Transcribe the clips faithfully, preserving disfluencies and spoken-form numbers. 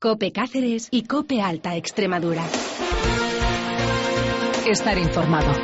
COPE Cáceres y COPE Alta Extremadura. Estar informado.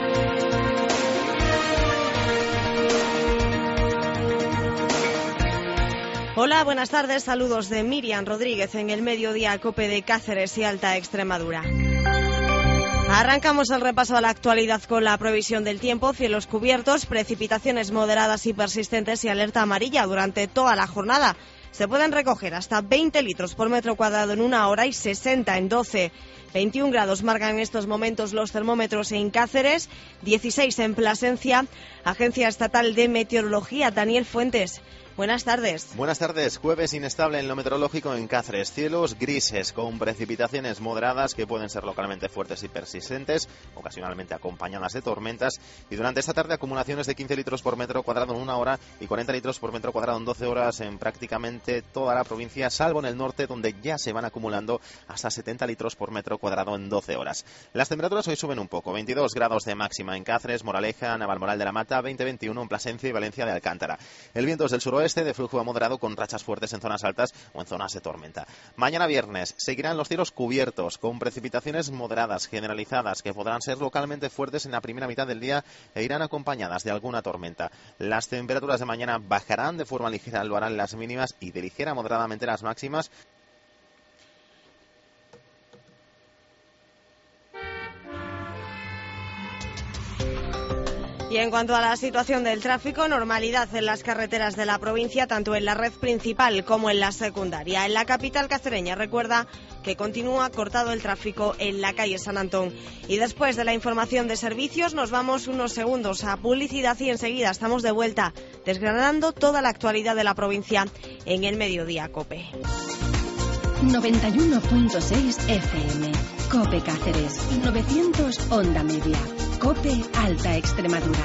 Hola, buenas tardes. Saludos de Miriam Rodríguez en el mediodía COPE de Cáceres y Alta Extremadura. Arrancamos el repaso a la actualidad con la previsión del tiempo, cielos cubiertos, precipitaciones moderadas y persistentes y alerta amarilla durante toda la jornada. Se pueden recoger hasta veinte litros por metro cuadrado en una hora y sesenta en doce. veintiún grados marcan en estos momentos los termómetros en Cáceres, dieciséis en Plasencia. Agencia Estatal de Meteorología, Daniel Fuentes. Buenas tardes. Buenas tardes. Jueves inestable en lo meteorológico en Cáceres. Cielos grises con precipitaciones moderadas que pueden ser localmente fuertes y persistentes, ocasionalmente acompañadas de tormentas. Y durante esta tarde acumulaciones de quince litros por metro cuadrado en una hora y cuarenta litros por metro cuadrado en doce horas en prácticamente toda la provincia, salvo en el norte donde ya se van acumulando hasta setenta litros por metro cuadrado en doce horas. Las temperaturas hoy suben un poco. veintidós grados de máxima en Cáceres, Moraleja, Navalmoral de la Mata, veinte veintiuno en Plasencia y Valencia de Alcántara. El viento es del suroeste de flujo moderado con rachas fuertes en zonas altas o en zonas de tormenta. Mañana viernes seguirán los cielos cubiertos con precipitaciones moderadas generalizadas que podrán ser localmente fuertes en la primera mitad del día e irán acompañadas de alguna tormenta. Las temperaturas de mañana bajarán de forma ligera, lo harán las mínimas y de ligera a moderadamente las máximas. Y en cuanto a la situación del tráfico, normalidad en las carreteras de la provincia, tanto en la red principal como en la secundaria. En la capital cacereña, recuerda que continúa cortado el tráfico en la calle San Antón. Y después de la información de servicios, nos vamos unos segundos a publicidad y enseguida estamos de vuelta, desgranando toda la actualidad de la provincia en el Mediodía COPE. noventa y uno punto seis F M, COPE Cáceres, novecientos Onda Media, COPE Alta Extremadura.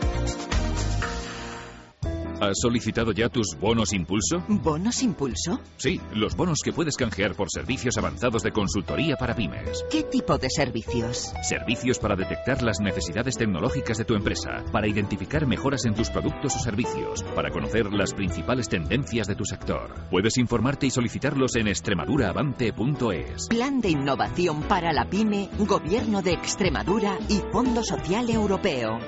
¿Has solicitado ya tus bonos Impulso? ¿Bonos Impulso? Sí, los bonos que puedes canjear por servicios avanzados de consultoría para pymes. ¿Qué tipo de servicios? Servicios para detectar las necesidades tecnológicas de tu empresa, para identificar mejoras en tus productos o servicios, para conocer las principales tendencias de tu sector. Puedes informarte y solicitarlos en extremaduraavante punto es. Plan de innovación para la pyme, Gobierno de Extremadura y Fondo Social Europeo.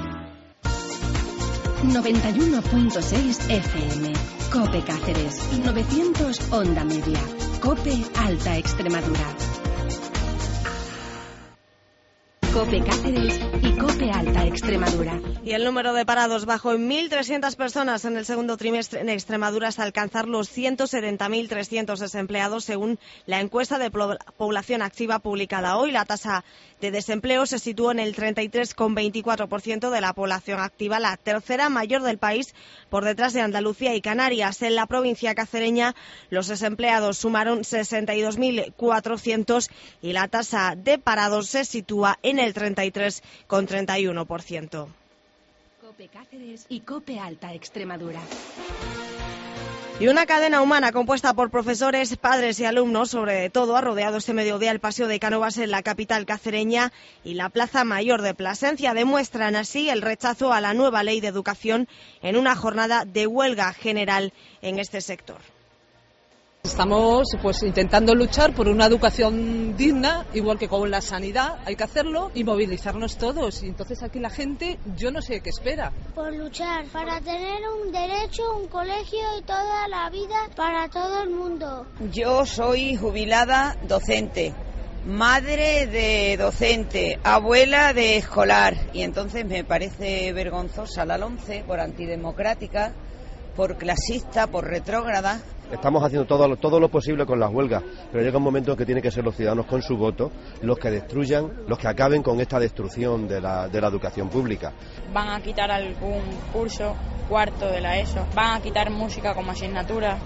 noventa y uno punto seis F M, COPE Cáceres, novecientos Onda Media, COPE Alta Extremadura. COPE Cáceres y COPE Alta Extremadura. Y el número de parados bajó en mil trescientas personas en el segundo trimestre en Extremadura hasta alcanzar los ciento setenta mil trescientos desempleados según la encuesta de población activa publicada hoy. La tasa de desempleo se situó en el treinta y tres coma veinticuatro por ciento de la población activa, la tercera mayor del país por detrás de Andalucía y Canarias. En la provincia cacereña los desempleados sumaron sesenta y dos mil cuatrocientos y la tasa de parados se sitúa en el el treinta y tres coma treinta y uno por ciento. COPE Cáceres y COPE Alta Extremadura. Y una cadena humana compuesta por profesores, padres y alumnos, sobre todo, ha rodeado este mediodía el Paseo de Cánovas en la capital cacereña y la Plaza Mayor de Plasencia. Demuestran así el rechazo a la nueva ley de educación en una jornada de huelga general en este sector. Estamos pues intentando luchar por una educación digna, igual que con la sanidad, hay que hacerlo y movilizarnos todos. Y entonces aquí la gente, yo no sé qué espera. Por luchar, para tener un derecho, un colegio y toda la vida para todo el mundo. Yo soy jubilada docente, madre de docente, abuela de escolar, y entonces me parece vergonzosa la LOMCE por antidemocrática, por clasista, por retrógrada. Estamos haciendo todo, todo lo posible con las huelgas, pero llega un momento en que tienen que ser los ciudadanos con su voto los que destruyan, los que acaben con esta destrucción de la, de la educación pública. Van a quitar algún curso, cuarto de la ESO, van a quitar música como asignatura.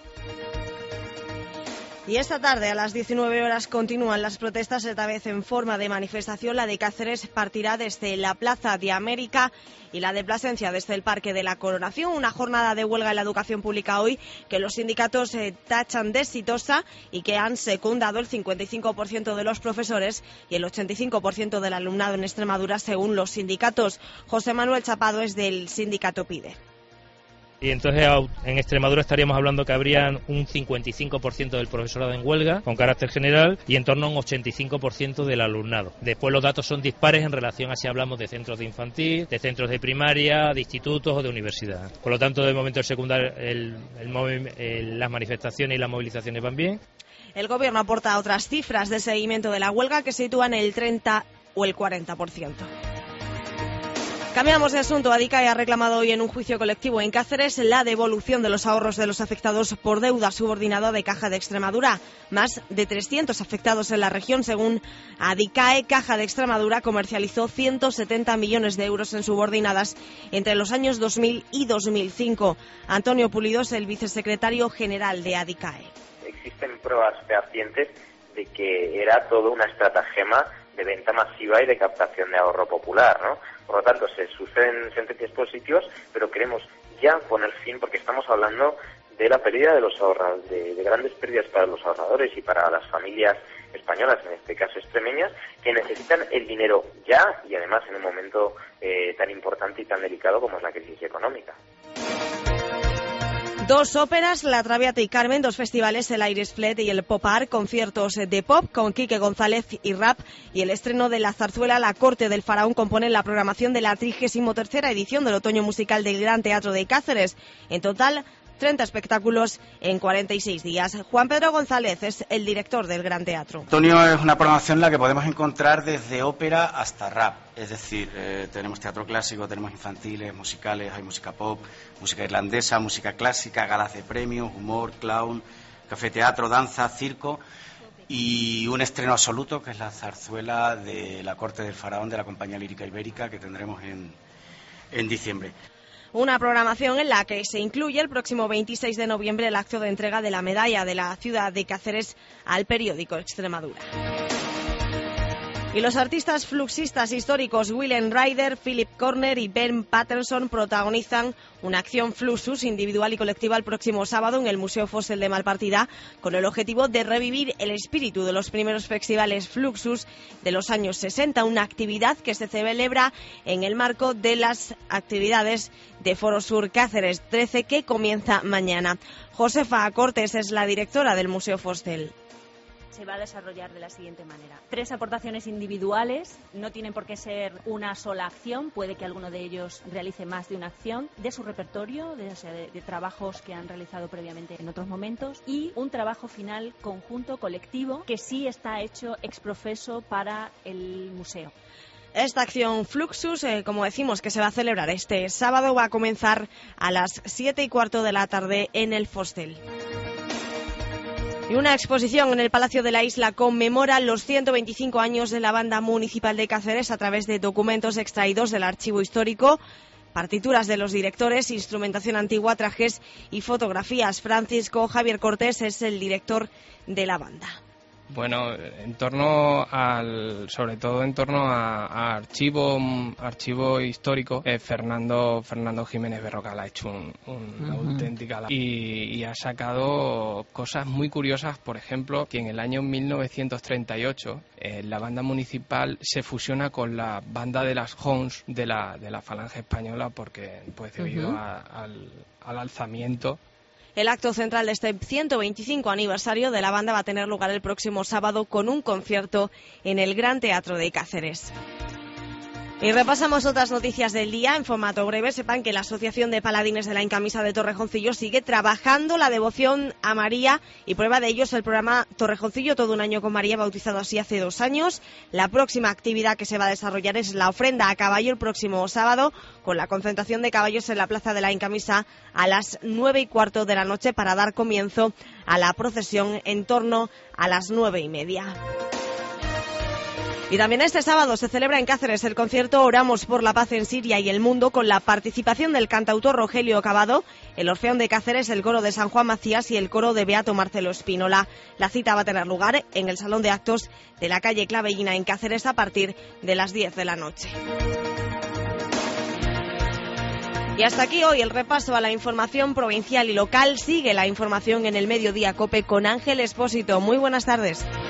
Y esta tarde a las diecinueve horas continúan las protestas, esta vez en forma de manifestación. La de Cáceres partirá desde la Plaza de América y la de Plasencia desde el Parque de la Coronación. Una jornada de huelga en la educación pública hoy que los sindicatos eh, tachan de exitosa y que han secundado el cincuenta y cinco por ciento de los profesores y el ochenta y cinco por ciento del alumnado en Extremadura según los sindicatos. José Manuel Chapado es del sindicato PIDE. Y entonces en Extremadura estaríamos hablando que habrían un cincuenta y cinco por ciento del profesorado en huelga, con carácter general, y en torno a un ochenta y cinco por ciento del alumnado. Después los datos son dispares en relación a si hablamos de centros de infantil, de centros de primaria, de institutos o de universidad. Por lo tanto, de momento el secundario, el, el, el, las manifestaciones y las movilizaciones van bien. El Gobierno aporta otras cifras de seguimiento de la huelga que sitúan el treinta o el cuarenta por ciento. Cambiamos de asunto. ADICAE ha reclamado hoy en un juicio colectivo en Cáceres la devolución de los ahorros de los afectados por deuda subordinada de Caja de Extremadura. Más de trescientos afectados en la región. Según ADICAE, Caja de Extremadura comercializó ciento setenta millones de euros en subordinadas entre los años dos mil y dos mil cinco. Antonio Pulido es el vicesecretario general de ADICAE. Existen pruebas fehacientes de que era todo una estratagema de venta masiva y de captación de ahorro popular, ¿no? Por lo tanto, se suceden sentencias positivas, pero queremos ya poner fin, porque estamos hablando de la pérdida de los ahorradores, de, de grandes pérdidas para los ahorradores y para las familias españolas, en este caso extremeñas, que necesitan el dinero ya y además en un momento eh, tan importante y tan delicado como es la crisis económica. Dos óperas, La Traviata y Carmen, dos festivales, el Irish Fleet y el Pop Art, conciertos de pop con Quique González y rap, y el estreno de la zarzuela La Corte del Faraón componen la programación de la trigésima tercera edición del Otoño Musical del Gran Teatro de Cáceres. En total, treinta espectáculos en cuarenta y seis días. Juan Pedro González es el director del Gran Teatro. Otoño es una programación en la que podemos encontrar desde ópera hasta rap. Es decir, eh, tenemos teatro clásico, tenemos infantiles, musicales, hay música pop, música irlandesa, música clásica, galas de premios, humor, clown, café-teatro, danza, circo y un estreno absoluto que es la zarzuela de La Corte del Faraón de la Compañía Lírica Ibérica que tendremos en, en diciembre. Una programación en la que se incluye el próximo veintiséis de noviembre el acto de entrega de la medalla de la ciudad de Cáceres al periódico Extremadura. Y los artistas fluxistas históricos Willem Ryder, Philip Corner y Ben Patterson protagonizan una acción Fluxus individual y colectiva el próximo sábado en el Museo Fósil de Malpartida, con el objetivo de revivir el espíritu de los primeros festivales Fluxus de los años sesenta, una actividad que se celebra en el marco de las actividades de Foro Sur Cáceres trece, que comienza mañana. Josefa Cortés es la directora del Museo Fósil. Se va a desarrollar de la siguiente manera. Tres aportaciones individuales, no tienen por qué ser una sola acción, puede que alguno de ellos realice más de una acción, de su repertorio, de, o sea, de, de trabajos que han realizado previamente en otros momentos, y un trabajo final conjunto, colectivo, que sí está hecho ex profeso para el museo. Esta acción Fluxus, eh, como decimos, que se va a celebrar este sábado, va a comenzar a las siete y cuarto de la tarde en el Fostel. Y una exposición en el Palacio de la Isla conmemora los ciento veinticinco años de la Banda Municipal de Cáceres a través de documentos extraídos del archivo histórico, partituras de los directores, instrumentación antigua, trajes y fotografías. Francisco Javier Cortés es el director de la banda. Bueno, en torno al, sobre todo en torno a, a archivo, archivo histórico, eh, Fernando Fernando Jiménez Berrocal ha hecho un, un, una uh-huh. auténtica y, y ha sacado cosas muy curiosas. Por ejemplo, que en el año mil novecientos treinta y ocho eh, la banda municipal se fusiona con la banda de las Hons de la de la Falange Española, porque pues debido uh-huh. a, al, al alzamiento. El acto central de este ciento veinticinco aniversario de la banda va a tener lugar el próximo sábado con un concierto en el Gran Teatro de Cáceres. Y repasamos otras noticias del día en formato breve. Sepan que la Asociación de Paladines de la Encamisa de Torrejoncillo sigue trabajando la devoción a María, y prueba de ello es el programa Torrejoncillo Todo un Año con María, bautizado así hace dos años. La próxima actividad que se va a desarrollar es la ofrenda a caballo el próximo sábado, con la concentración de caballos en la Plaza de la Encamisa a las nueve y cuarto de la noche para dar comienzo a la procesión en torno a las nueve y media. Y también este sábado se celebra en Cáceres el concierto Oramos por la Paz en Siria y el Mundo, con la participación del cantautor Rogelio Cabado, el Orfeón de Cáceres, el coro de San Juan Macías y el coro de Beato Marcelo Espínola. La cita va a tener lugar en el Salón de Actos de la calle Clavellina en Cáceres a partir de las diez de la noche. Y hasta aquí hoy el repaso a la información provincial y local. Sigue la información en el Mediodía COPE con Ángel Expósito. Muy buenas tardes.